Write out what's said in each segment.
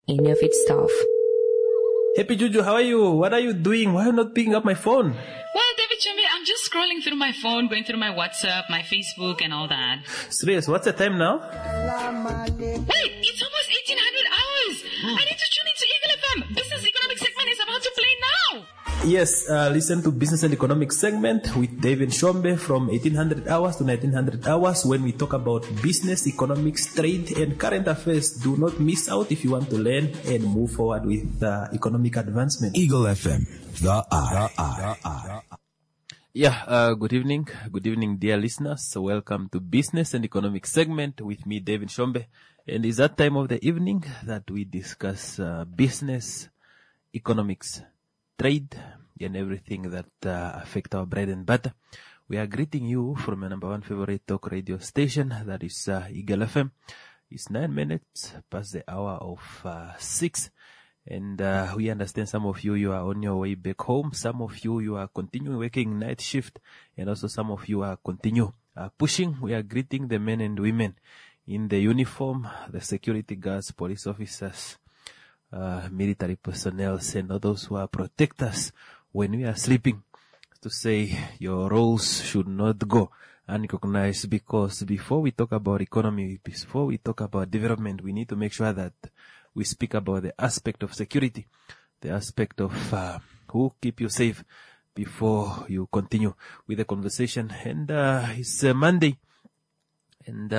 any of its staff. Happy Juju, how are you? What are you doing? Why are you not picking up my phone? Well, David Chumbi, I'm just scrolling through my phone, going through my WhatsApp, my Facebook, and all that. Serious, what's the time now? Wait, it's almost 1800 hours. I need to tune into Eagle FM. Business Economic segment is about to play now. Yes, listen to Business and Economic segment with David Shombe from 1800 hours to 1900 hours when we talk about business, economics, trade, and current affairs. Do not miss out if you want to learn and move forward with economic advancement. Eagle FM, the eye. Yeah, good evening. Good evening, dear listeners. So welcome to Business and Economic segment with me, David Shombe. And it's that time of the evening that we discuss business, economics, trade, and everything that affect our bread and butter. We are greeting you from your number one favorite talk radio station, that is Eagle FM. It's 9 minutes past the hour of 6. And we understand some of you are on your way back home. Some of you are continuing working night shift. And also some of you are continue pushing. We are greeting the men and women in the uniform, the security guards, police officers, military personnel, and all those who are protect us when we are sleeping, to say your roles should not go unrecognized, because before we talk about economy, before we talk about development, we need to make sure that we speak about the aspect of security, the aspect of who keep you safe before you continue with the conversation. And it's Monday, and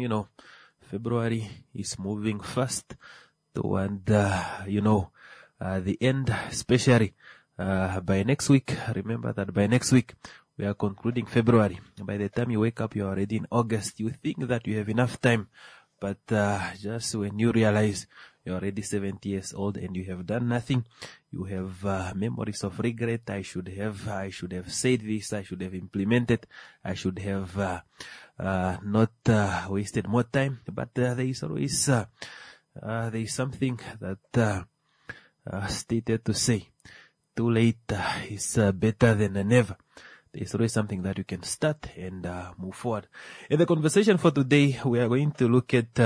February is moving fast toward the end, especially by next week. Remember that by next week we are concluding February. By the time you wake up, you are already in August. You think that you have enough time, but just when you realize you're already 70 years old and you have done nothing, you have memories of regret. I should have said this, I should have implemented, I should have not wasted more time. But there is always there is something that stated to say, too late is better than never. There's always something that you can start and move forward. In the conversation for today, we are going to look at,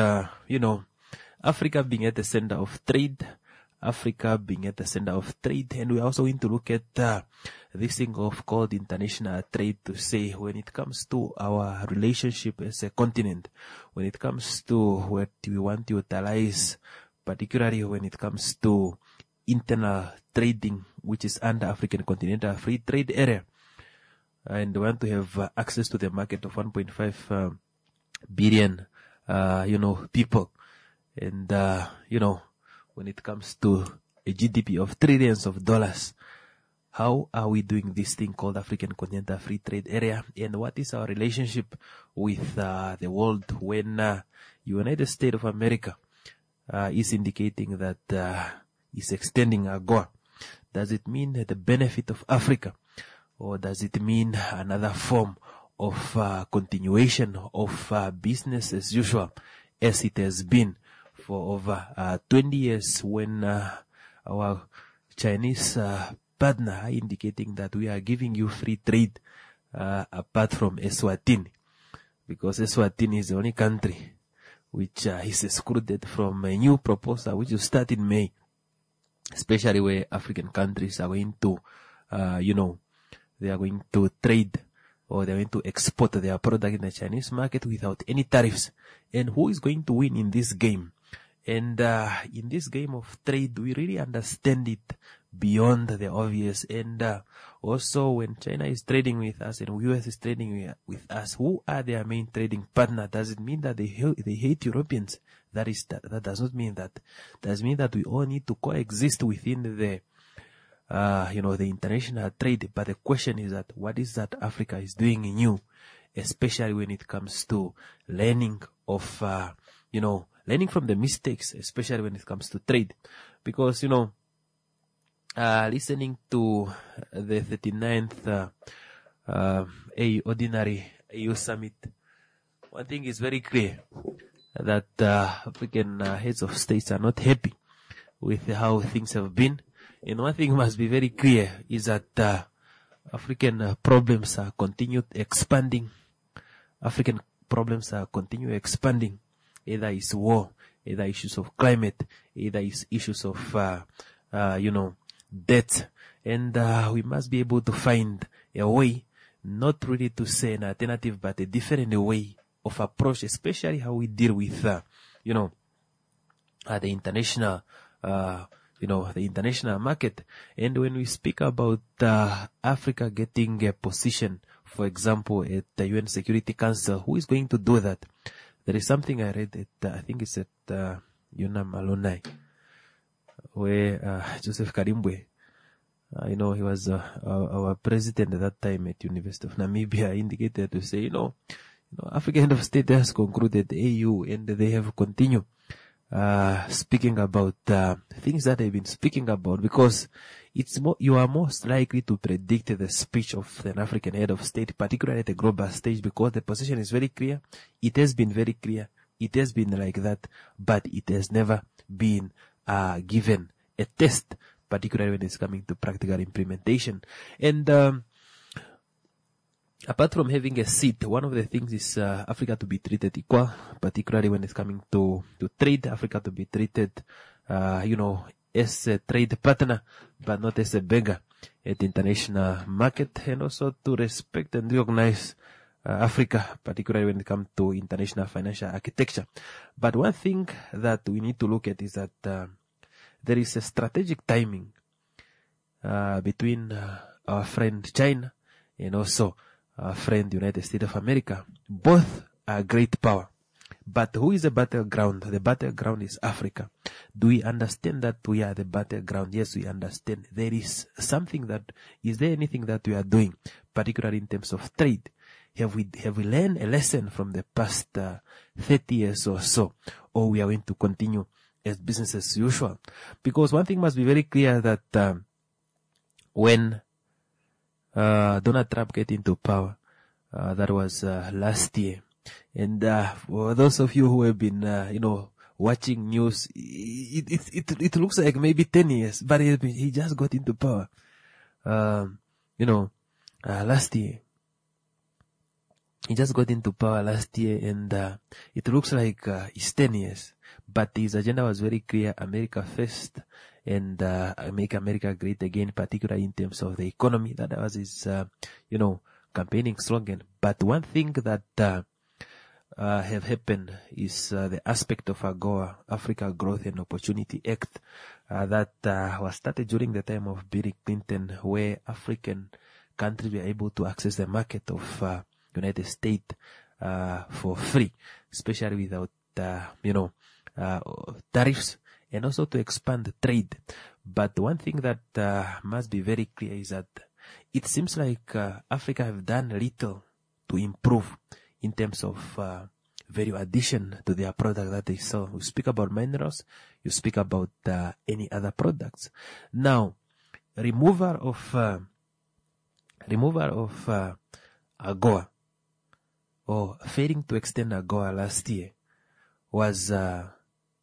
Africa being at the center of trade. Africa being at the center of trade. And we are also going to look at this thing called international trade, to say when it comes to our relationship as a continent, when it comes to what we want to utilize, particularly when it comes to internal trading, which is under African Continental Free Trade Area, and want to have access to the market of 1.5 billion, people. And, when it comes to a GDP of trillions of dollars, how are we doing this thing called African Continental Free Trade Area? And what is our relationship with the world when United States of America is indicating that is extending AGOA? Does it mean the benefit of Africa? Or does it mean another form of continuation of business as usual, as it has been for over 20 years, when our Chinese partner are indicating that we are giving you free trade apart from Eswatini, because Eswatini is the only country which is excluded from a new proposal which will start in May, especially where African countries are going to, they are going to trade, or they are going to export their product in the Chinese market without any tariffs. And who is going to win in this game? And in this game of trade, we really understand it beyond the obvious. And also, when China is trading with us and US is trading with us, who are their main trading partner? Does it mean that they hate Europeans? That does not mean that. Does it mean that we all need to coexist within the the international trade? But the question is that what is that Africa is doing new, especially when it comes to learning of, learning from the mistakes, especially when it comes to trade. Because, listening to the 39th Ordinary AU Summit, one thing is very clear, that African heads of states are not happy with how things have been. And one thing must be very clear is that African problems are continued expanding. African problems are continue expanding. Either it's war, either issues of climate, either issues of, debt. And we must be able to find a way, not really to say an alternative, but a different way of approach, especially how we deal with, the international, the international market. And when we speak about Africa getting a position, for example, at the UN Security Council, who is going to do that? There is something I read at, I think it's at UNAM alumni, where Joseph Karimbwe, he was our president at that time at University of Namibia, indicated to say, African Head of State has concluded the AU, and they have continued speaking about things that they've been speaking about, because you are most likely to predict the speech of an African head of state, particularly at the global stage, because the position is very clear. It has been very clear. It has been like that, but it has never been given a test, particularly when it's coming to practical implementation. And apart from having a seat, one of the things is Africa to be treated equal, particularly when it's coming to trade. Africa to be treated, as a trade partner, but not as a beggar at the international market, and also to respect and recognize Africa, particularly when it comes to international financial architecture. But one thing that we need to look at is that there is a strategic timing between our friend China and also our friend United States of America. Both are great power. But who is the battleground? The battleground is Africa. Do we understand that we are the battleground? Yes, we understand. There is something is there anything that we are doing, particularly in terms of trade? Have we learned a lesson from the past 30 years or so? Or we are going to continue as business as usual? Because one thing must be very clear, that when Donald Trump get into power, that was last year. And for those of you who have been, watching news, it looks like maybe 10 years, but he just got into power, last year. He just got into power last year, and it looks like it's 10 years. But his agenda was very clear: America first, and make America great again, particularly in terms of the economy. That was his, campaigning slogan. But one thing that have happened is the aspect of AGOA, Africa Growth and Opportunity Act, that was started during the time of Bill Clinton, where African countries were able to access the market of United States for free, especially without tariffs, and also to expand trade. But one thing that must be very clear is that it seems like Africa have done little to improve in terms of value addition to their product that they sell. You speak about minerals, you speak about any other products. Now, removal of AGOA, or failing to extend AGOA last year, was a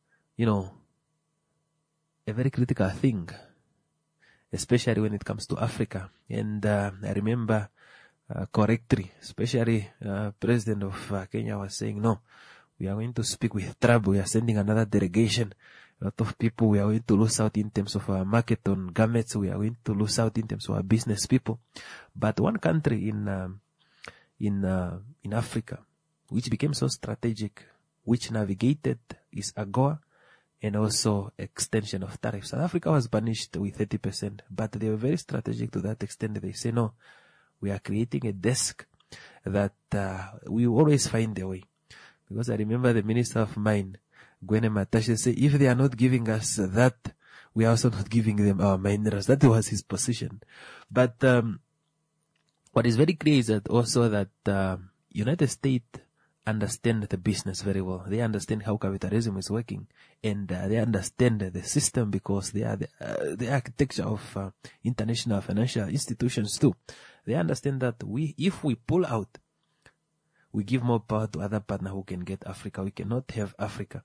very critical thing, especially when it comes to Africa. And I remember correctly, especially President of Kenya was saying, no, we are going to speak with Trump. We are sending another delegation. A lot of people, we are going to lose out in terms of our market on garments. We are going to lose out in terms of our business people. But one country in Africa, which became so strategic, which navigated, is AGOA, and also extension of tariffs. South Africa was banished with 30%, but they were very strategic to that extent. They say, no, we are creating a desk that we always find a way. Because I remember the Minister of Mine, Gwene Matashe, say, if they are not giving us that, we are also not giving them our minerals. That was his position. But what is very clear is that also that United States understand the business very well. They understand how capitalism is working, and they understand the system, because they are the architecture of international financial institutions too. They understand that if we pull out, we give more power to other partners who can get Africa. We cannot have Africa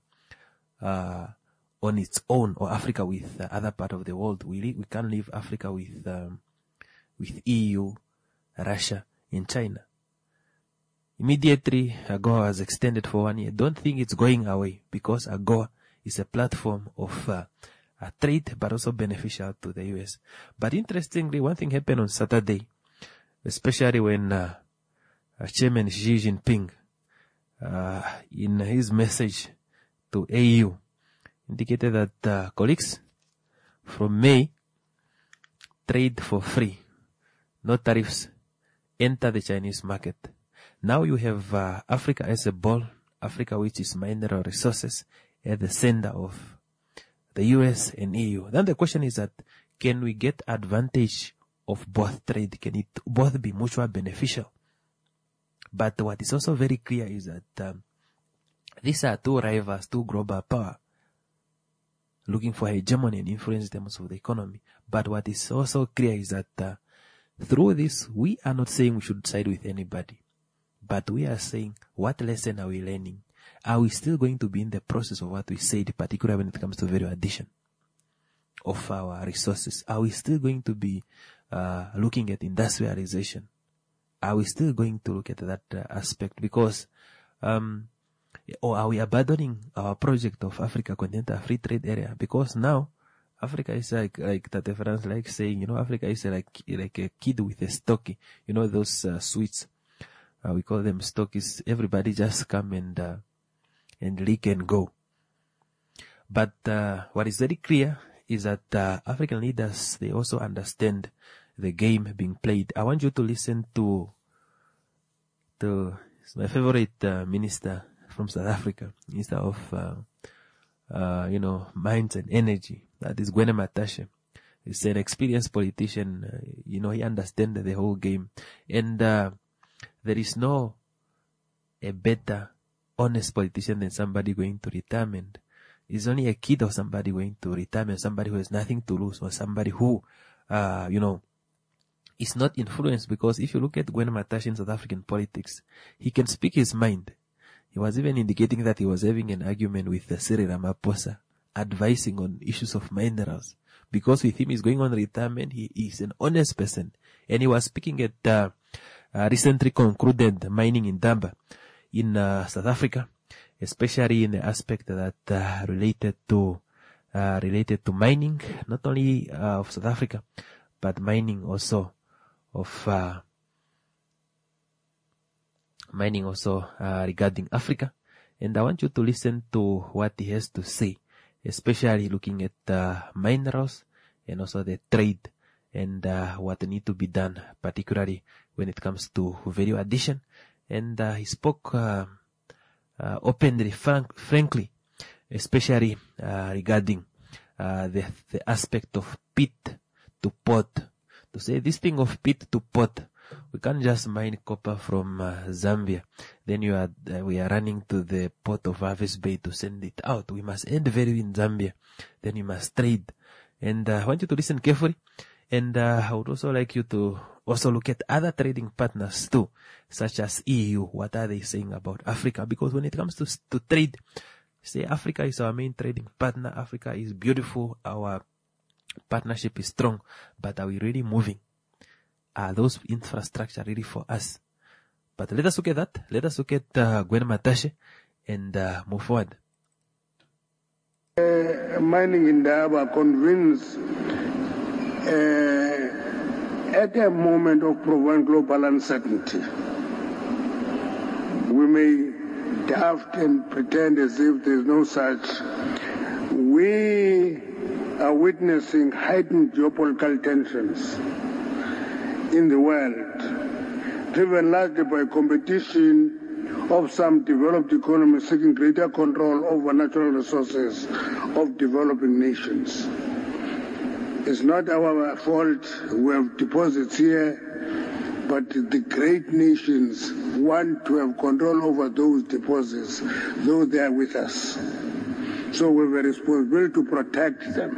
on its own, or Africa with other part of the world. We can't leave Africa with EU, Russia, and China. Immediately, AGOA was extended for 1 year. Don't think it's going away, because AGOA is a platform of trade, but also beneficial to the US. But interestingly, one thing happened on Saturday, especially when Chairman Xi Jinping, in his message to AU, indicated that colleagues, from May, trade for free, no tariffs, enter the Chinese market. Now you have Africa as a ball, Africa which is mineral resources, at the center of the US and EU. Then the question is that, can we get advantage of both trade? Can it both be mutually beneficial? But what is also very clear is that these are two rivals, two global power, looking for hegemony and influence in terms of the economy. But what is also clear is that through this, we are not saying we should side with anybody, but we are saying, what lesson are we learning? Are we still going to be in the process of what we said, particularly when it comes to value addition of our resources? Are we still going to be looking at industrialization? Are we still going to look at that aspect? Because, or are we abandoning our project of Africa Continental Free Trade Area? Because now, Africa is like Tate France like saying, Africa is like a kid with a stocky. Those sweets, we call them stockies. Everybody just come and lick and go. But what is very clear is that African leaders, they also understand the game being played. I want you to listen to my favorite minister from South Africa, Minister of Mines and Energy. That is Gwene Matashe. He's an experienced politician. He understands the whole game. And there is no a better, honest politician than somebody going to retirement. It's only a kid of somebody going to retirement, somebody who has nothing to lose, or somebody who, is not influenced. Because if you look at Gwene Matashe in South African politics, he can speak his mind. He was even indicating that he was having an argument with Cyril Ramaphosa, advising on issues of minerals. Because with him, he's going on retirement, he is an honest person. And he was speaking at recently concluded mining in Damba in South Africa, especially in the aspect that related to mining, not only of South Africa, but mining also of regarding Africa. And I want you to listen to what he has to say, especially looking at minerals and also the trade and what need to be done, particularly when it comes to value addition. And he spoke openly, frankly, especially regarding the aspect of pit to pot. To say this thing of pit to pot, we can't just mine copper from Zambia. Then we are running to the port of Harvest Bay to send it out. We must end value in Zambia. Then we must trade. And I want you to listen carefully. And I would also like you to also look at other trading partners too, such as EU. What are they saying about Africa? Because when it comes to trade, say Africa is our main trading partner. Africa is beautiful. Our partnership is strong. But are we really moving? Are those infrastructure really for us? But let us look at that. Let us look at Gwene Matashe and move forward. Mining in Daba convinced at a moment of profound global uncertainty, we may daft and pretend as if there is no such. We are witnessing heightened geopolitical tensions in the world, driven largely by competition of some developed economies seeking greater control over natural resources of developing nations. It's not our fault we have deposits here, but the great nations want to have control over those deposits, though they are with us. So we have a responsibility to protect them.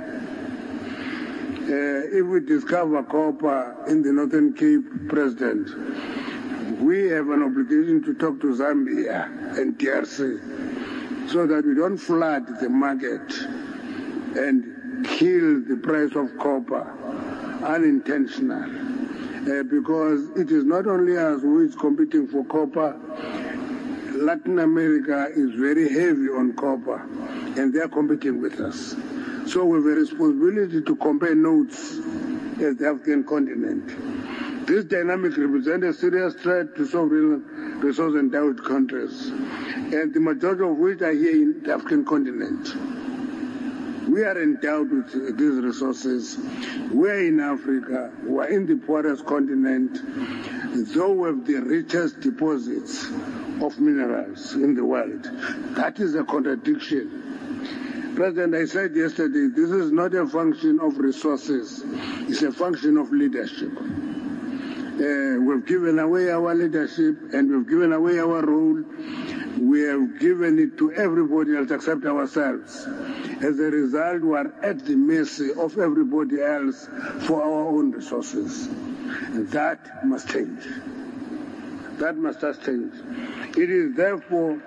If we discover copper in the Northern Cape, President, we have an obligation to talk to Zambia and DRC so that we don't flood the market and kill the price of copper unintentional. Because it is not only us who is competing for copper. Latin America is very heavy on copper. and they are competing with us. So we have a responsibility to compare notes as the African continent. This dynamic represents a serious threat to sovereign resource-endowed countries, and the majority of which are here in the African continent. We are endowed with these resources. We are in Africa. We are in the poorest continent, though we have the richest deposits of minerals in the world. That is a contradiction. President, I said yesterday, this is not a function of resources. It's a function of leadership. We've given away our leadership and we've given away our role. We have given it to everybody else except ourselves. As a result, we are at the mercy of everybody else for our own resources. And that must change. That must just change. It is therefore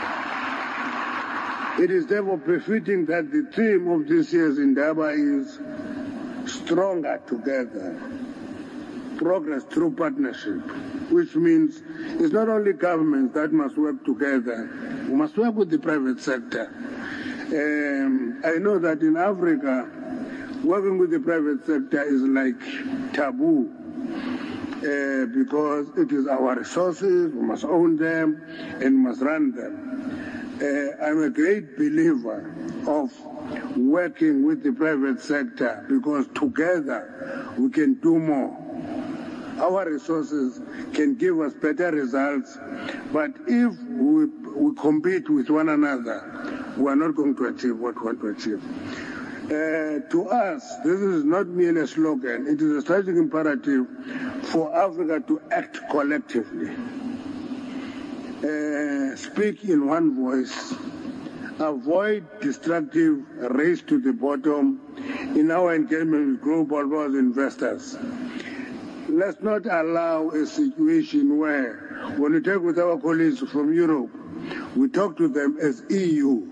befitting that the theme of this year's Indaba is stronger together. Progress through partnership, which means it's not only governments that must work together, we must work with the private sector. I know that in Africa, working with the private sector is like taboo because it is our resources, we must own them and must run them. I'm a great believer of working with the private sector because together we can do more. Our resources can give us better results, but if we compete with one another, we are not going to achieve what we want to achieve. To us, this is not merely a slogan, it is a strategic imperative for Africa to act collectively. Speak in one voice, avoid destructive race to the bottom in our engagement with global powers investors. Let's not allow a situation where, when we talk with our colleagues from Europe, we talk to them as EU,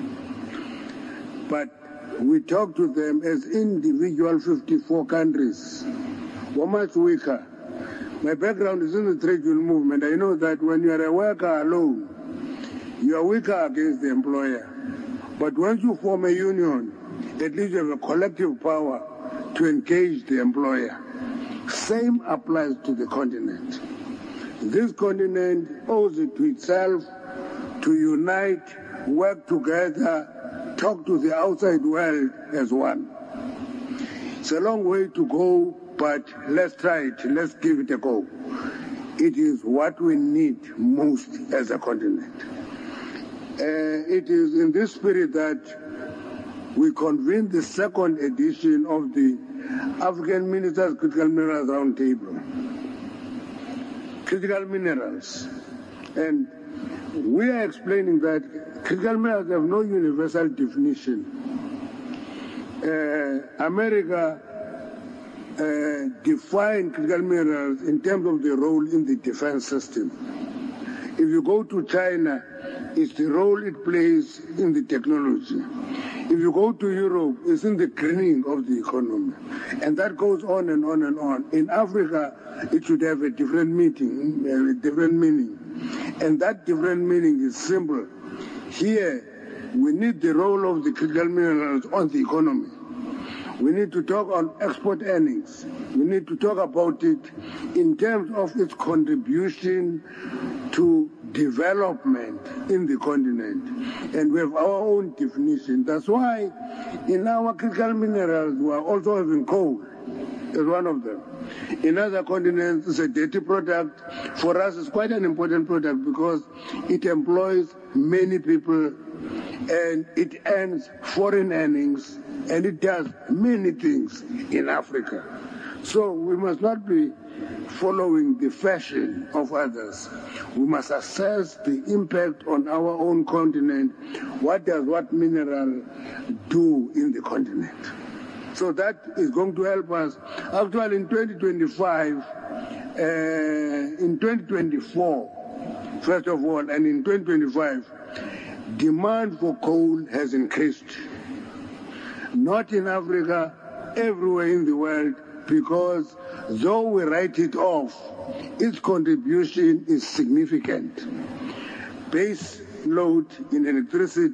but we talk to them as individual 54 countries. We're much weaker. My background is in the trade union movement. I know that when you are a worker alone, you are weaker against the employer. But once you form a union, at least you have a collective power to engage the employer. Same applies to the continent. This continent owes it to itself to unite, work together, talk to the outside world as one. It's a long way to go, but let's try it. Let's give it a go. It is what we need most as a continent. It is in this spirit that we convened the second edition of the African Ministers Critical Minerals Roundtable. Critical minerals. And we are explaining that critical minerals have no universal definition. America defined critical minerals in terms of the role in the defense system. If you go to China, it's the role it plays in the technology. If you go to Europe, it's in the greening of the economy. And that goes on and on and on. In Africa, it should have a different meaning. And that different meaning is simple. Here, we need the role of the critical minerals on the economy. We need to talk on export earnings. We need to talk about it in terms of its contribution to development in the continent. And we have our own definition. That's why in our critical minerals, we are also having coal as one of them. In other continents, it's a dirty product. For us, it's quite an important product because it employs many people and it earns foreign earnings and it does many things in Africa. So we must not be following the fashion of others. We must assess the impact on our own continent. What does what mineral do in the continent? So that is going to help us. Actually, in 2025, in 2024, first of all, and in 2025, demand for coal has increased. Not in Africa, everywhere in the world, because though we write it off, its contribution is significant. Base load in electricity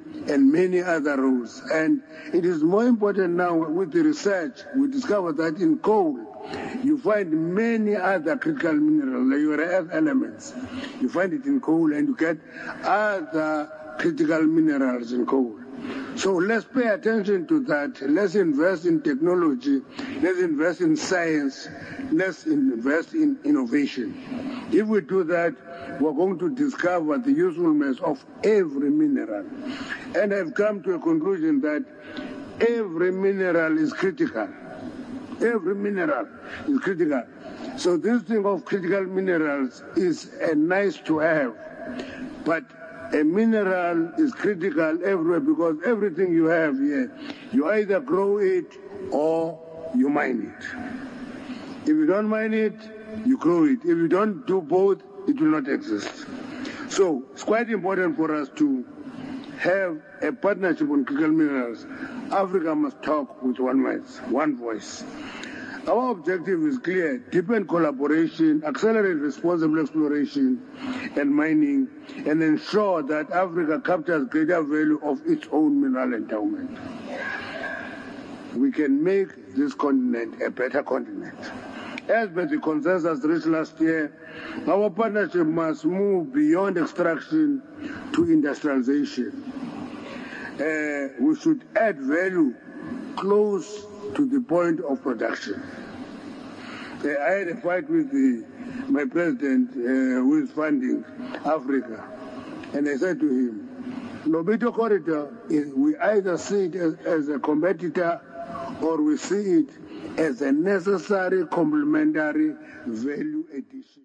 and many other roles. And it is more important now with the research, we discover that in coal, you find many other critical minerals, like your earth elements. You find it in coal, and you get other critical minerals in coal. So let's pay attention to that. Let's invest in technology. Let's invest in science. Let's invest in innovation. If we do that, we're going to discover the usefulness of every mineral. And I've come to a conclusion that every mineral is critical. Every mineral is critical. So this thing of critical minerals is a nice to have, but a mineral is critical everywhere because everything you have here, you either grow it or you mine it. If you don't mine it, you grow it. If you don't do both, it will not exist. So it's quite important for us to have a partnership on critical minerals. Africa must talk with one voice. Our objective is clear: deepen collaboration, accelerate responsible exploration and mining, and ensure that Africa captures greater value of its own mineral endowment. We can make this continent a better continent. As per the consensus reached last year, our partnership must move beyond extraction to industrialization. We should add value close to the point of production. I had a fight with my president who is funding Africa, and I said to him, Lobito Corridor, we either see it as a competitor or we see it as a necessary complementary value addition.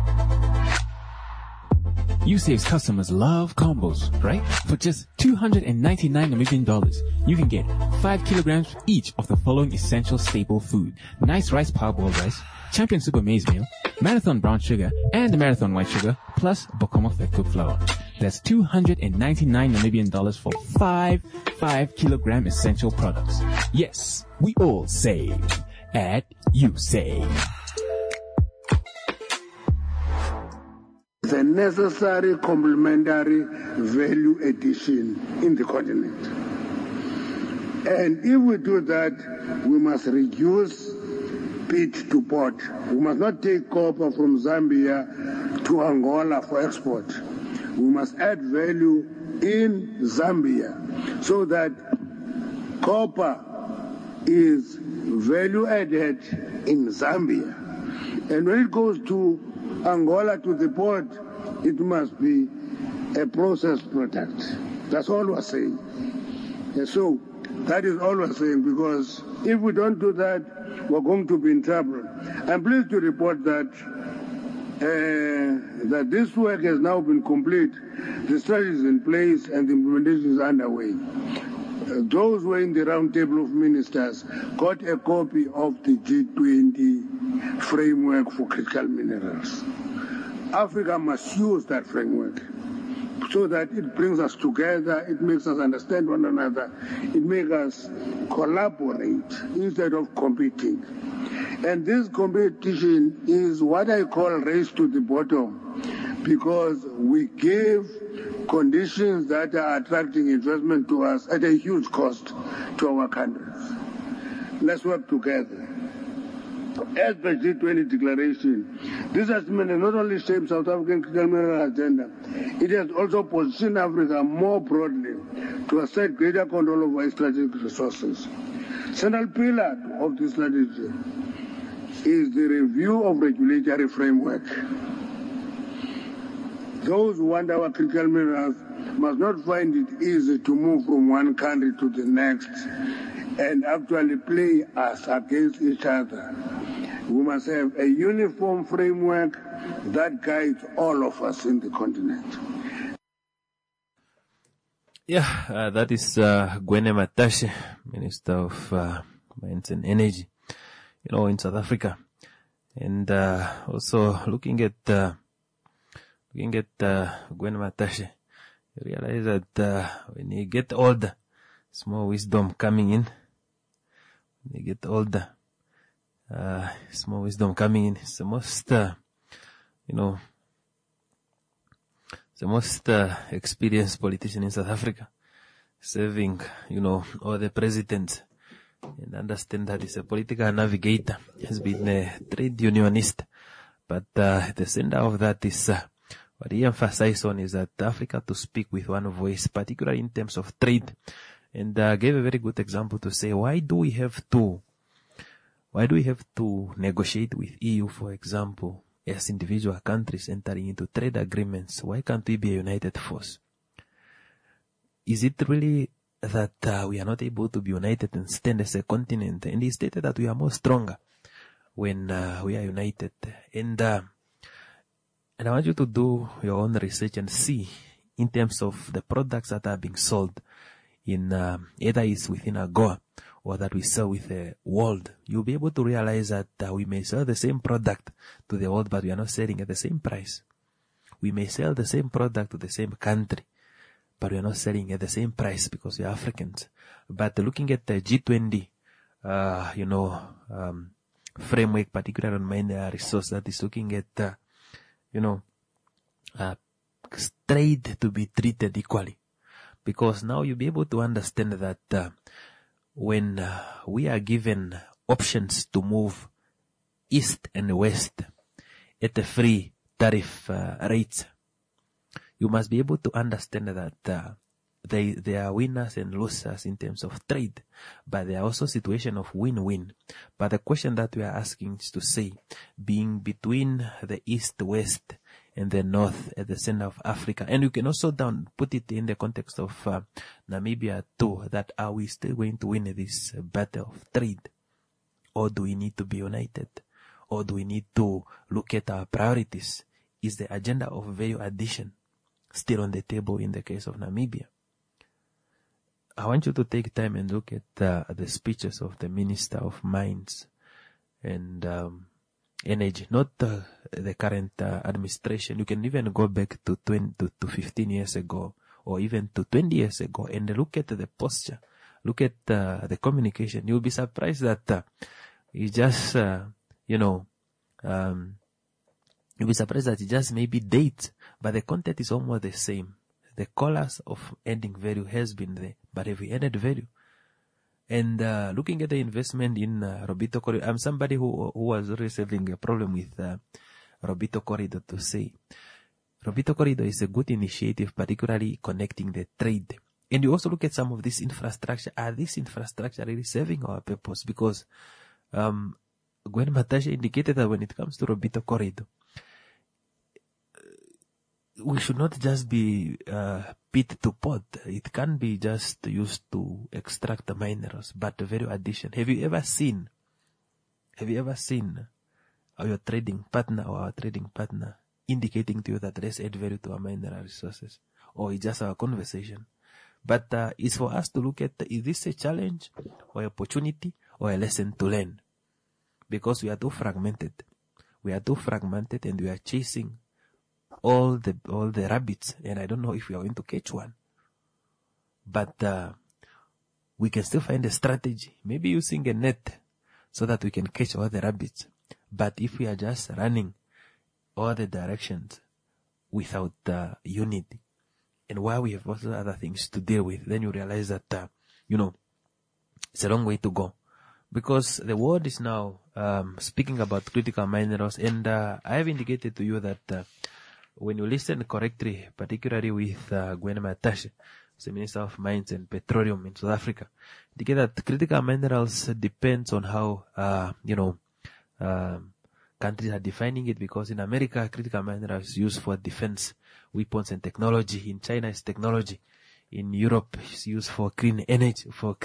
USave's customers love combos, right? For just $299 Namibian, you can get 5 kilograms each of the following essential staple food: Nice Rice Parboiled Rice, Champion Super Maize Meal, Marathon Brown Sugar, and the Marathon White Sugar, plus Bokoma Fat Cooked Flour. That's $299 Namibian for 5 kilogram essential products. Yes, we all save at USave. The necessary complementary value addition in the continent. And if we do that, we must reduce pit to port. We must not take copper from Zambia to Angola for export. We must add value in Zambia so that copper is value added in Zambia. And when it goes to Angola to the port, it must be a processed product. That's all we're saying. And so that is all we're saying, because if we don't do that, we're going to be in trouble. I'm pleased to report that that this work has now been complete. The strategy is in place and the implementation is underway. Those who were in the round table of ministers got a copy of the G20 framework for critical minerals. Africa must use that framework so that it brings us together, it makes us understand one another, it makes us collaborate instead of competing. And this competition is what I call race to the bottom, because we give conditions that are attracting investment to us at a huge cost to our countries. Let's work together. As per G20 declaration, this assessment has not only shaped South African critical mineral agenda, it has also positioned Africa more broadly to assert greater control over its strategic resources. Central pillar of this strategy is the review of regulatory framework. Those who want our critical minerals must not find it easy to move from one country to the next and actually play us against each other. We must have a uniform framework that guides all of us in the continent. Yeah, that is Gwene Matashe, Minister of Mines and Energy, in South Africa. And also looking at Gwene Matashe, you realize that when you get older, it's more wisdom coming in. When you get older, it's more wisdom coming in. It's the most, the most experienced politician in South Africa. serving, or the president, and understand that he's a political navigator. He has been a trade unionist. But the center of that is what he emphasized on is that Africa to speak with one voice, particularly in terms of trade, and gave a very good example to say, why do we have to negotiate with EU, for example, as individual countries entering into trade agreements? Why can't we be a united force? Is it really that we are not able to be united and stand as a continent? And he stated that we are more stronger when we are united. And I want you to do your own research and see in terms of the products that are being sold in either it's within AGOA or that we sell with the world. You'll be able to realize that we may sell the same product to the world, but we are not selling at the same price. We may sell the same product to the same country, but we are not selling at the same price because we are Africans. But looking at the G20, framework, particularly on mineral resource, that is looking at, trade to be treated equally. Because now you'll be able to understand that when we are given options to move east and west at the free tariff rates, you must be able to understand that there are winners and losers in terms of trade, but there are also situations of win-win. But the question that we are asking is to say, being between the east-west and the north at the center of Africa, and you can also put it in the context of Namibia too, that are we still going to win this battle of trade? Or do we need to be united? Or do we need to look at our priorities? Is the agenda of value addition still on the table in the case of Namibia? I want you to take time and look at the speeches of the Minister of Mines and Energy, not the current administration. You can even go back to 15 years ago or even to 20 years ago and look at the posture, look at the communication. You'll be surprised that it just, you'll be surprised that it just maybe dates, but the content is almost the same. The colors of adding value has been there, but have we added value? And looking at the investment in Lobito Corridor, I'm somebody who was always having a problem with Lobito Corridor to say. Lobito Corridor is a good initiative, particularly connecting the trade. And you also look at some of this infrastructure. Are this infrastructure really serving our purpose? Because Gwen Matashe indicated that when it comes to Lobito Corridor, we should not just be pit to pot. It can be just used to extract the minerals, but the value addition. Have you ever seen your trading partner or our trading partner indicating to you that let's add value to our mineral resources? Or it's just our conversation? But it's for us to look at, is this a challenge or opportunity or a lesson to learn? Because we are too fragmented. And we are chasing all the rabbits, and I don't know if we are going to catch one. But we can still find a strategy, maybe using a net so that we can catch all the rabbits. But if we are just running all the directions without unity, and while we have also other things to deal with, then you realize that, it's a long way to go. Because the world is now speaking about critical minerals, and I have indicated to you that when you listen correctly, particularly with Gwen Matashe, the Minister of Mines and Petroleum in South Africa, indicate that critical minerals depends on how, countries are defining it, because in America, critical minerals is used for defense, weapons and technology. In China, it's technology. In Europe, it's used for clean energy,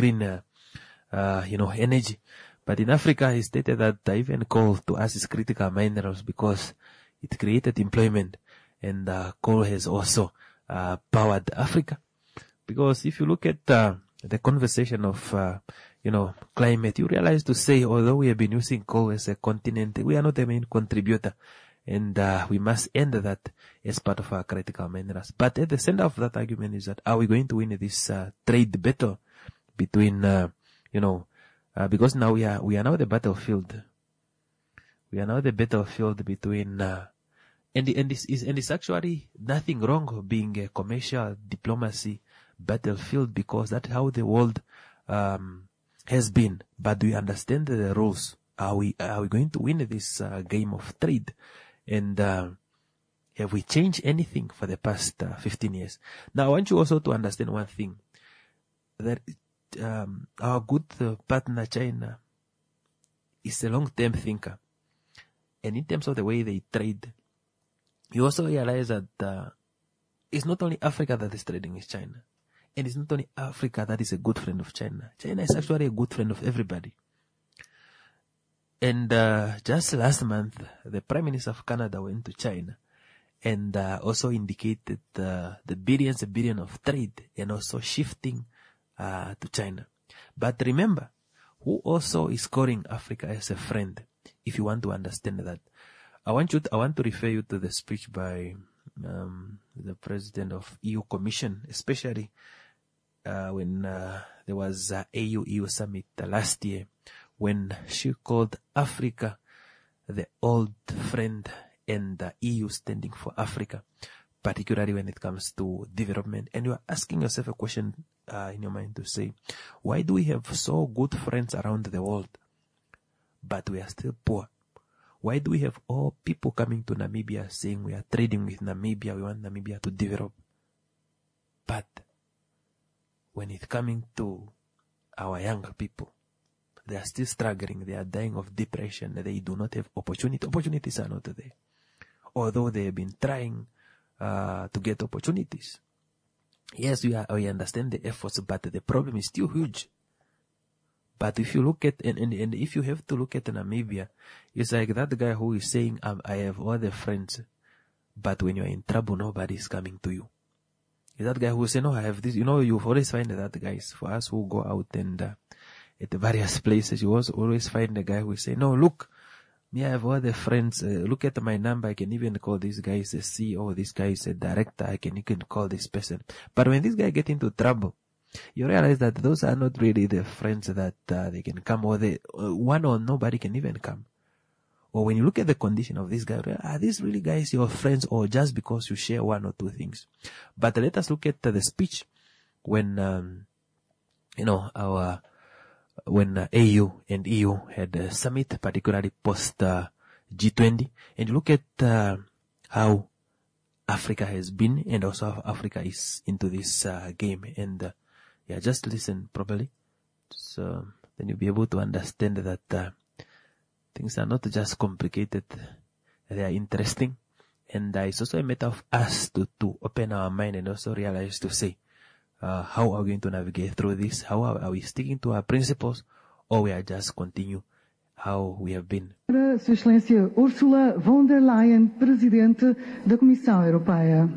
energy. But in Africa, he stated that even coal to us is critical minerals because it created employment. And coal has also powered Africa. Because if you look at the conversation of, climate, you realize to say, although we have been using coal as a continent, we are not the main contributor. And we must end that as part of our critical minerals. But at the center of that argument is that, are we going to win this trade battle between, because now we are now the battlefield. We are now the battlefield between, and it's actually nothing wrong being a commercial diplomacy battlefield because that's how the world has been. But do we understand the rules? Are we going to win this game of trade? And have we changed anything for the past 15 years? Now, I want you also to understand one thing, that our good partner China is a long-term thinker. And in terms of the way they trade, you also realize that it's not only Africa that is trading with China. And it's not only Africa that is a good friend of China. China is actually a good friend of everybody. And just last month, the Prime Minister of Canada went to China and also indicated the billion of trade and also shifting to China. But remember, who also is calling Africa as a friend, if you want to understand that. I want to refer you to the speech by the President of EU Commission, especially when there was AU-EU summit last year, when she called Africa the old friend and the EU standing for Africa, particularly when it comes to development. And you are asking yourself a question in your mind to say, why do we have so good friends around the world, but we are still poor? Why do we have all people coming to Namibia saying we are trading with Namibia, we want Namibia to develop? But when it's coming to our younger people, they are still struggling, they are dying of depression, they do not have opportunity. Opportunities are not there. Although they have been trying to get opportunities. Yes, we understand the efforts, but the problem is still huge. But if you look at, and if you have to look at Namibia, it's like that guy who is saying, I have all the friends, but when you're in trouble, nobody is coming to you. It's that guy who say, no, I have this. You know, you always find that guys, for us who go out and at various places, you also always find the guy who say, no, look, me, I have all the friends, look at my number, I can even call this guy is a CEO, this guy is a director, you can call this person. But when this guy get into trouble, you realize that those are not really the friends that they can come, or one or nobody can even come. Or when you look at the condition of this guy, are these really guys your friends, or just because you share one or two things? But let us look at the speech when, when AU and EU had a summit, particularly post G20, and you look at how Africa has been and also how Africa is into this game. And just listen properly, so then you'll be able to understand that things are not just complicated, they are interesting. And it's also a matter of us to open our mind and also realize to say, how are we going to navigate through this? How are we sticking to our principles, or we are just continue how we have been? Sua Excelência Ursula von der Leyen, Presidente da Comissão Europeia.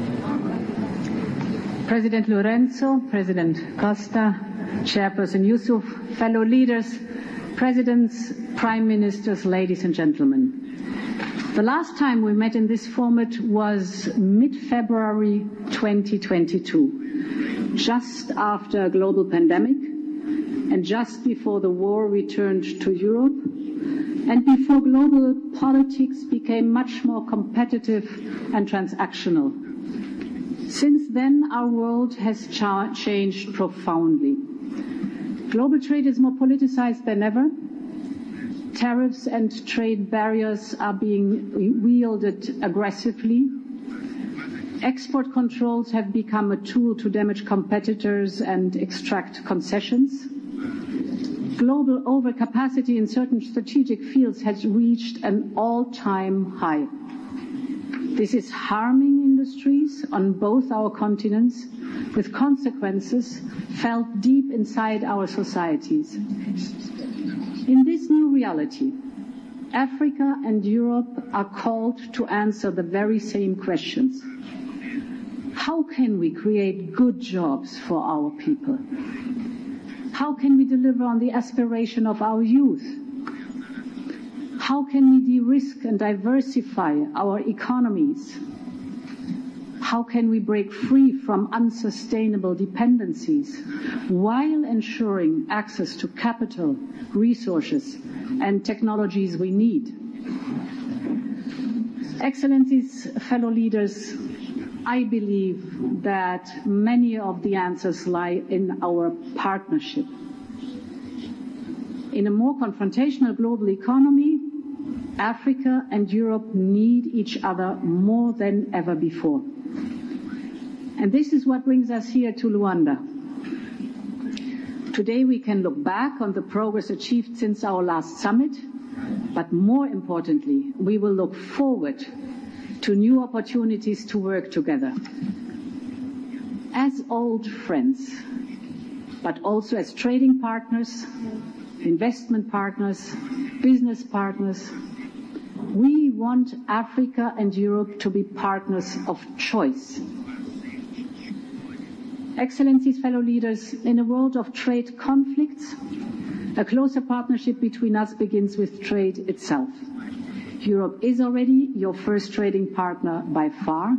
President Lorenzo, President Costa, Chairperson Yusuf, fellow leaders, presidents, prime ministers, ladies and gentlemen. The last time we met in this format was mid-February 2022, just after a global pandemic and just before the war returned to Europe and before global politics became much more competitive and transactional. Since then, our world has changed profoundly. Global trade is more politicized than ever. Tariffs and trade barriers are being wielded aggressively. Export controls have become a tool to damage competitors and extract concessions. Global overcapacity in certain strategic fields has reached an all-time high. This is harming industries on both our continents, with consequences felt deep inside our societies. In this new reality, Africa and Europe are called to answer the very same questions. How can we create good jobs for our people? How can we deliver on the aspiration of our youth? How can we de-risk and diversify our economies? How can we break free from unsustainable dependencies while ensuring access to capital, resources, and technologies we need? Excellencies, fellow leaders, I believe that many of the answers lie in our partnership. In a more confrontational global economy, Africa and Europe need each other more than ever before. And this is what brings us here to Luanda. Today we can look back on the progress achieved since our last summit, but more importantly, we will look forward to new opportunities to work together. As old friends, but also as trading partners, investment partners, business partners, we want Africa and Europe to be partners of choice. Excellencies, fellow leaders, in a world of trade conflicts, a closer partnership between us begins with trade itself. Europe is already your first trading partner by far.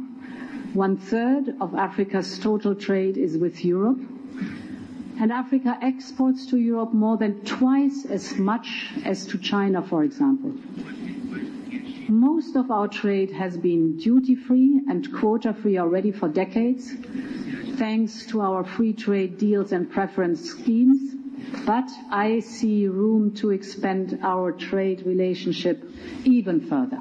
1/3 of Africa's total trade is with Europe. And Africa exports to Europe more than twice as much as to China, for example. Most of our trade has been duty-free and quota-free already for decades, thanks to our free trade deals and preference schemes. But I see room to expand our trade relationship even further.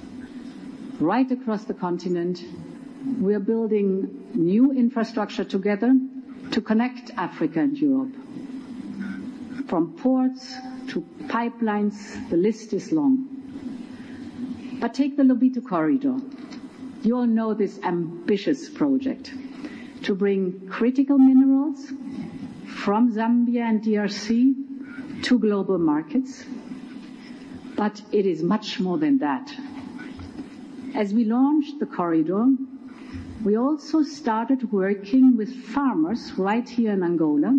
Right across the continent, we are building new infrastructure together to connect Africa and Europe. From ports to pipelines, the list is long. But take the Lobito Corridor. You all know this ambitious project to bring critical minerals from Zambia and DRC to global markets. But it is much more than that. As we launched the corridor, we also started working with farmers right here in Angola.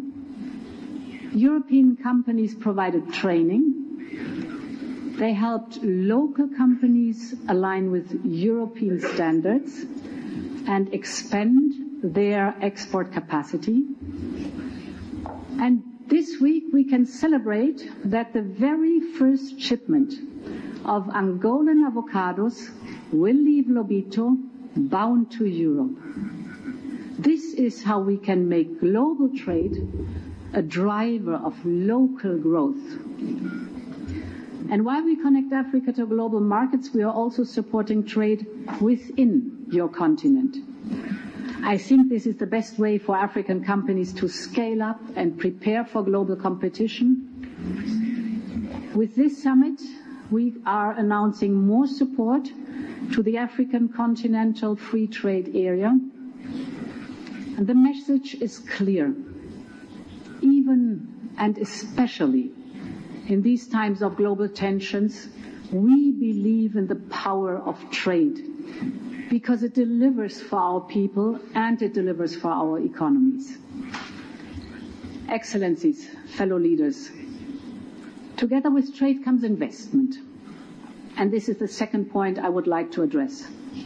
European companies provided training. They helped local companies align with European standards and expand their export capacity. And this week we can celebrate that the very first shipment of Angolan avocados will leave Lobito bound to Europe. This is how we can make global trade a driver of local growth. And while we connect Africa to global markets, we are also supporting trade within your continent. I think this is the best way for African companies to scale up and prepare for global competition. With this summit, we are announcing more support to the African Continental Free Trade Area. And the message is clear. Even and especially in these times of global tensions, we believe in the power of trade because it delivers for our people and it delivers for our economies. Excellencies, fellow leaders, together with trade comes investment. And this is the second point I would like to address.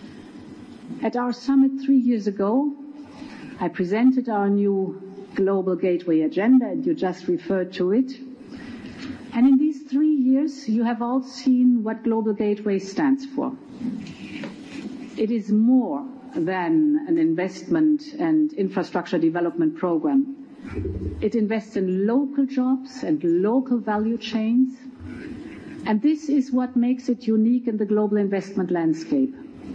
At our summit 3 years ago, I presented our new Global Gateway Agenda, and you just referred to it. And in these 3 years, you have all seen what Global Gateway stands for. It is more than an investment and infrastructure development program. It invests in local jobs and local value chains. And this is what makes it unique in the global investment landscape.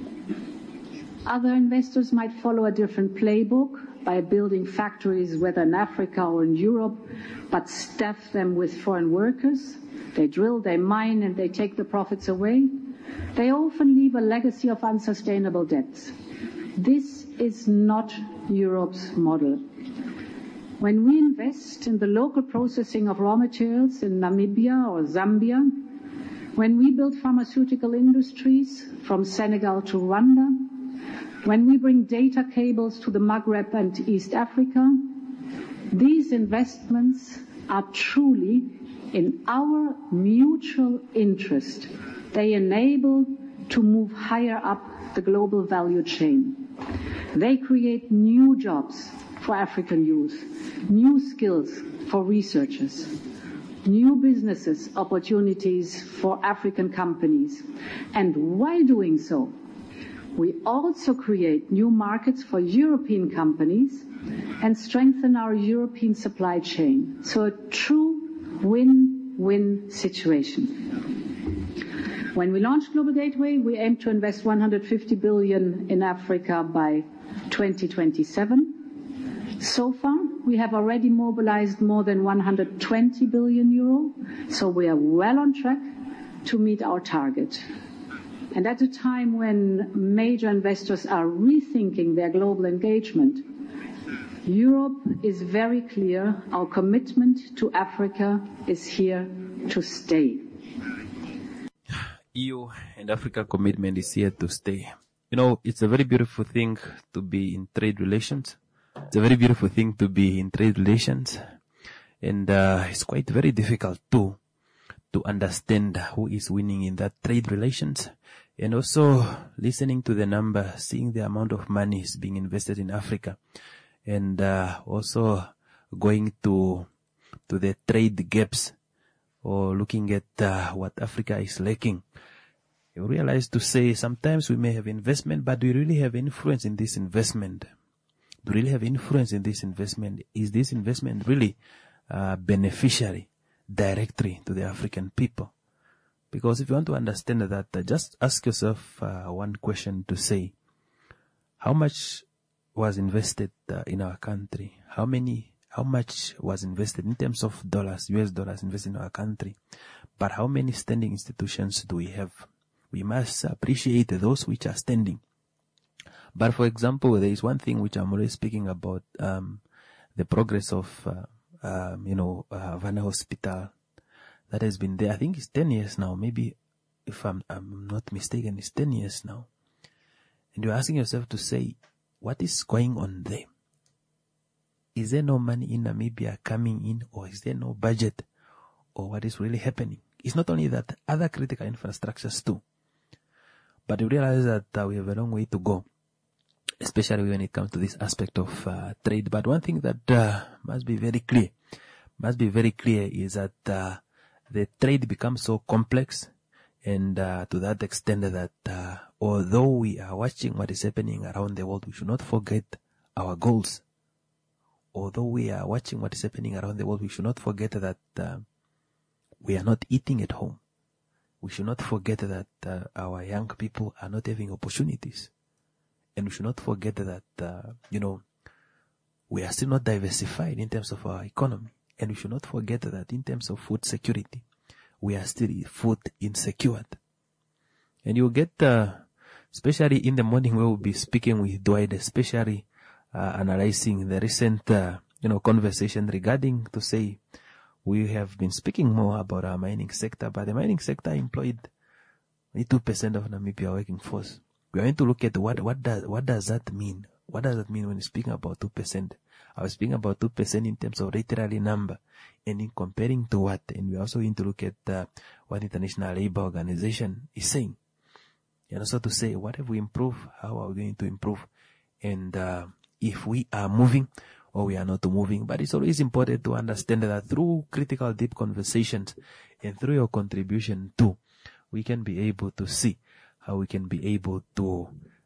Other investors might follow a different playbook by building factories, whether in Africa or in Europe, but staff them with foreign workers. They drill, they mine, and they take the profits away. They often leave a legacy of unsustainable debts. This is not Europe's model. When we invest in the local processing of raw materials in Namibia or Zambia, when we build pharmaceutical industries from Senegal to Rwanda, when we bring data cables to the Maghreb and East Africa, these investments are truly in our mutual interest. They enable to move higher up the global value chain. They create new jobs for African youth, new skills for researchers, new businesses opportunities for African companies. And while doing so, We also create new markets for European companies and strengthen our European supply chain. So a true win-win situation. When we launched Global Gateway, we aimed to invest 150 billion in Africa by 2027. So far, we have already mobilized more than 120 billion euro, so we are well on track to meet our target. And at a time when major investors are rethinking their global engagement, Europe is very clear. Our commitment to Africa is here to stay. EU and Africa commitment is here to stay. You know, it's a very beautiful thing to be in trade relations. It's a very beautiful thing to be in trade relations. And it's quite very difficult to understand who is winning in that trade relations. And also listening to the number, seeing the amount of money is being invested in Africa. And also going to the trade gaps or looking at what Africa is lacking. You realize to say sometimes we may have investment, but do we really have influence in this investment? Do we really have influence in this investment? Is this investment really beneficiary directly to the African people? Because if you want to understand that, just ask yourself one question to say, how much was invested in our country? How much was invested in terms of dollars, US dollars invested in our country? But how many standing institutions do we have? We must appreciate those which are standing. But for example, there is one thing which I'm always speaking about, the progress of, Havana Hospital that has been there. I think it's 10 years now. Maybe if I'm not mistaken, it's 10 years now. And you're asking yourself to say, what is going on there? Is there no money in Namibia coming in, or is there no budget, or what is really happening? It's not only that, other critical infrastructures too. But we realize that we have a long way to go, especially when it comes to this aspect of trade. But one thing that must be very clear is that the trade becomes so complex, and to that extent that although we are watching what is happening around the world, we should not forget our goals. Although we are watching what is happening around the world, we should not forget that we are not eating at home. We should not forget that our young people are not having opportunities. And we should not forget that, we are still not diversified in terms of our economy. And we should not forget that in terms of food security, we are still food insecure. And you'll get, especially in the morning, we will be speaking with Dwight, especially analyzing the recent, conversation regarding to say, we have been speaking more about our mining sector, but the mining sector employed only 2% of Namibia working force. We are going to look at what does that mean? What does that mean when speaking about 2%? I was speaking about 2% in terms of literally number, and in comparing to what? And we are also going to look at what International Labour Organization is saying. And also to say, what have we improved? How are we going to improve? And if we are moving or we are not moving. But it's always important to understand that through critical deep conversations and through your contribution too, we can be able to see how we can be able to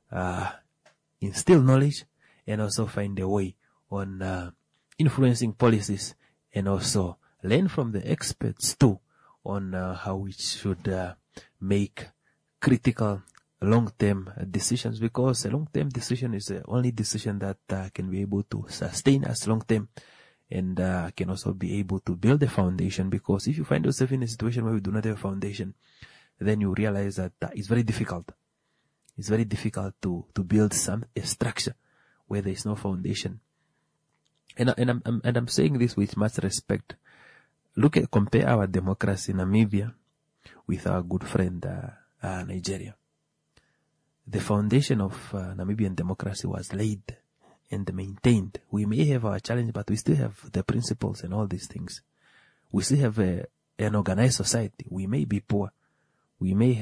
instill knowledge and also find a way on influencing policies, and also learn from the experts too on how we should make critical long-term decisions, because a long-term decision is the only decision that can be able to sustain us long-term, and can also be able to build a foundation. Because if you find yourself in a situation where you do not have a foundation, then you realize that it's very difficult. It's very difficult to build a structure where there is no foundation. And I'm saying this with much respect. Compare our democracy in Namibia with our good friend Nigeria. The foundation of Namibian democracy was laid and maintained. We may have our challenge, but we still have the principles and all these things. We still have an organized society. We may be poor. We may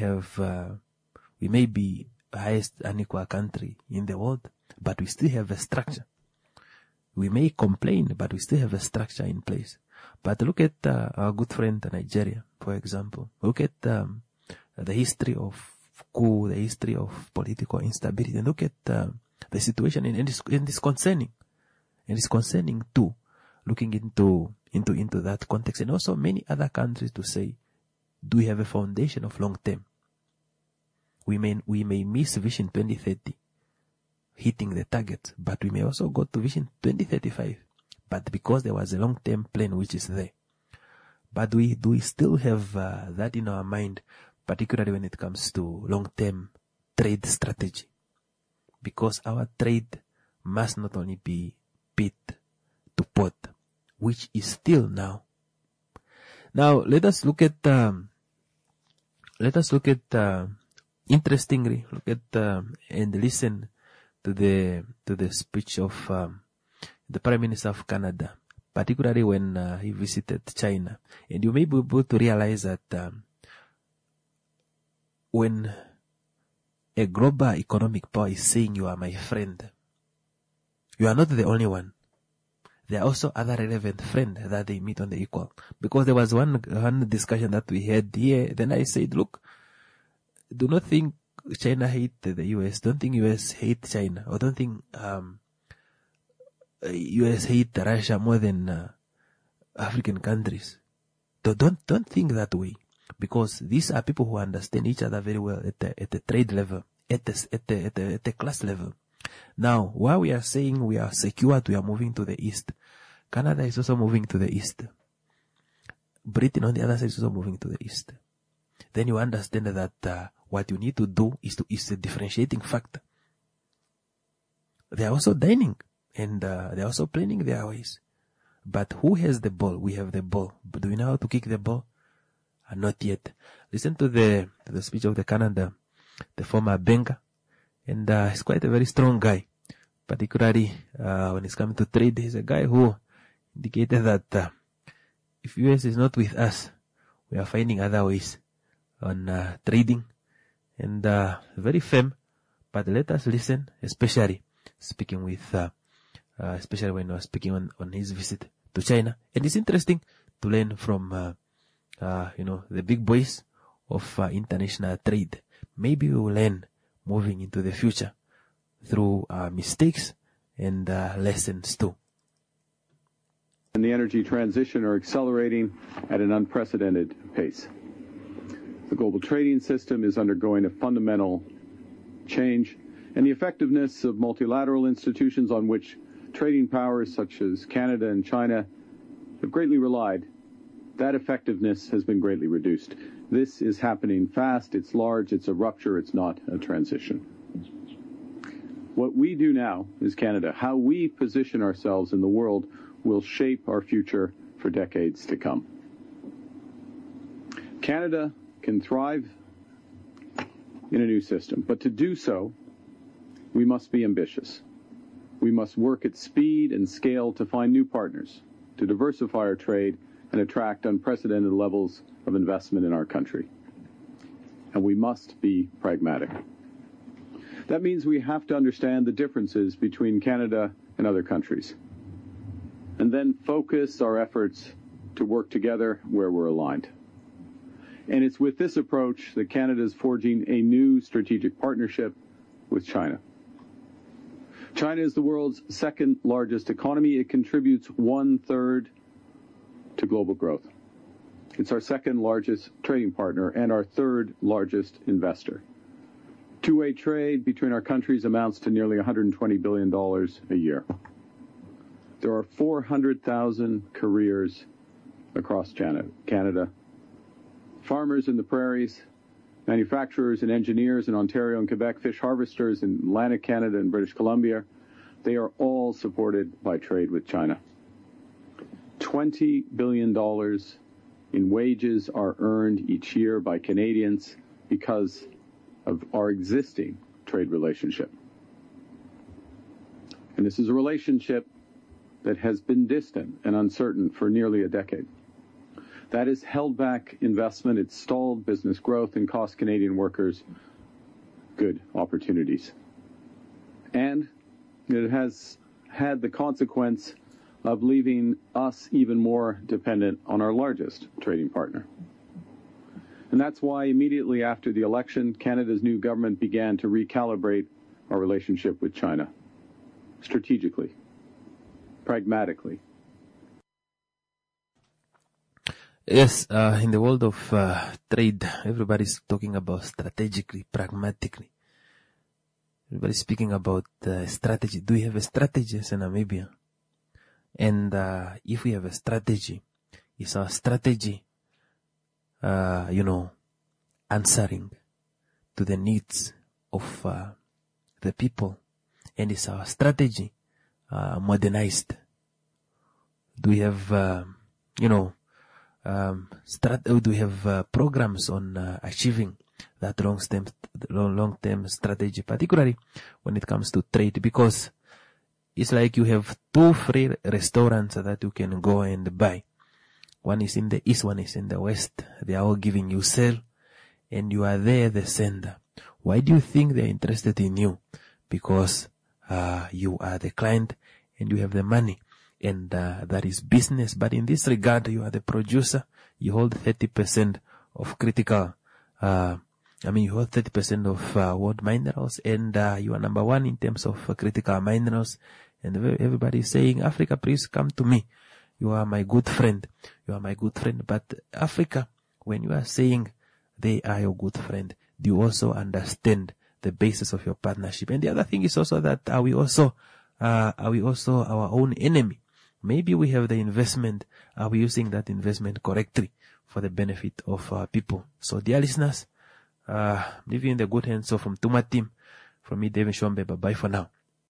be highest unequal country in the world, but we still have a structure. We may complain, but we still have a structure in place. But look at our good friend Nigeria, for example. Look at the history of coup, the history of political instability, and look at the situation, and it's concerning. And it's concerning too, looking into that context, and also many other countries to say, do we have a foundation of long term? We may miss Vision 2030, hitting the target, but we may also go to Vision 2035. But because there was a long term plan which is there, but do we still have that in our mind, particularly when it comes to long term trade strategy? Because our trade must not only be pit to pot, which is still now. Now let us look at interestingly look at and listen to the speech of the Prime Minister of Canada, particularly when he visited China. And you may be able to realize that when a global economic power is saying you are my friend, you are not the only one. There are also other relevant friends that they meet on the equal. Because there was one discussion that we had here. Then I said, look, do not think China hate the US. Don't think US hate China. Or don't think US hate Russia more than African countries. Don't think that way. Because these are people who understand each other very well at the trade level, at the class level. Now, while we are saying we are secured, we are moving to the east, Canada is also moving to the east. Britain on the other side is also moving to the east. Then you understand that what you need to do is a differentiating factor. They are also dining, and they are also planning their ways. But who has the ball? We have the ball. But do we know how to kick the ball? Not yet. Listen to the speech of the Canada, the former banker. And he's quite a very strong guy, particularly when it's coming to trade. He's a guy who indicated that if US is not with us, we are finding other ways on trading, and very firm. But let us listen, especially speaking with, especially when he was speaking on his visit to China. And it's interesting to learn from, the big boys of international trade. Maybe we will learn moving into the future through mistakes and lessons too. And the energy transition are accelerating at an unprecedented pace. The global trading system is undergoing a fundamental change, and the effectiveness of multilateral institutions on which trading powers such as Canada and China have greatly relied, that effectiveness has been greatly reduced. This is happening fast, it's large, it's a rupture, it's not a transition. What we do now is Canada. How we position ourselves in the world will shape our future for decades to come. Canada can thrive in a new system, but to do so, we must be ambitious. We must work at speed and scale to find new partners, to diversify our trade, and attract unprecedented levels of investment in our country. And we must be pragmatic. That means we have to understand the differences between Canada and other countries, and then focus our efforts to work together where we're aligned. And it's with this approach that Canada is forging a new strategic partnership with China. China is the world's second largest economy. It contributes 1/3 to global growth. It's our second largest trading partner and our third largest investor. Two-way trade between our countries amounts to nearly $120 billion a year. There are 400,000 careers across Canada. Farmers in the prairies, manufacturers and engineers in Ontario and Quebec, fish harvesters in Atlantic Canada and British Columbia, they are all supported by trade with China. $20 billion in wages are earned each year by Canadians because of our existing trade relationship. And this is a relationship that has been distant and uncertain for nearly a decade. That has held back investment, it's stalled business growth, and cost Canadian workers good opportunities. And it has had the consequence of leaving us even more dependent on our largest trading partner. And that's why immediately after the election, Canada's new government began to recalibrate our relationship with China. Strategically, pragmatically. Yes, in the world of trade, everybody's talking about strategically, pragmatically. Everybody's speaking about strategy. Do we have a strategy as in Namibia? And if we have a strategy, is our strategy, answering to the needs of the people? And is our strategy modernized? Do we have, do we have programs on achieving that long-term strategy, particularly when it comes to trade? Because it's like you have two free restaurants that you can go and buy. One is in the east, one is in the west. They are all giving you sale, and you are there, the sender. Why do you think they're interested in you? Because you are the client and you have the money, and that is business. But in this regard, you are the producer. You hold 30% of critical, you hold 30% of world minerals, and you are number one in terms of critical minerals. And everybody is saying, Africa, please come to me. You are my good friend. You are my good friend. But Africa, when you are saying they are your good friend, do you also understand the basis of your partnership? And the other thing is also that are we also our own enemy? Maybe we have the investment. Are we using that investment correctly for the benefit of our people? So, dear listeners, leaving in the good hands of from Tuma team, from me, David Shombe. Bye-bye for now.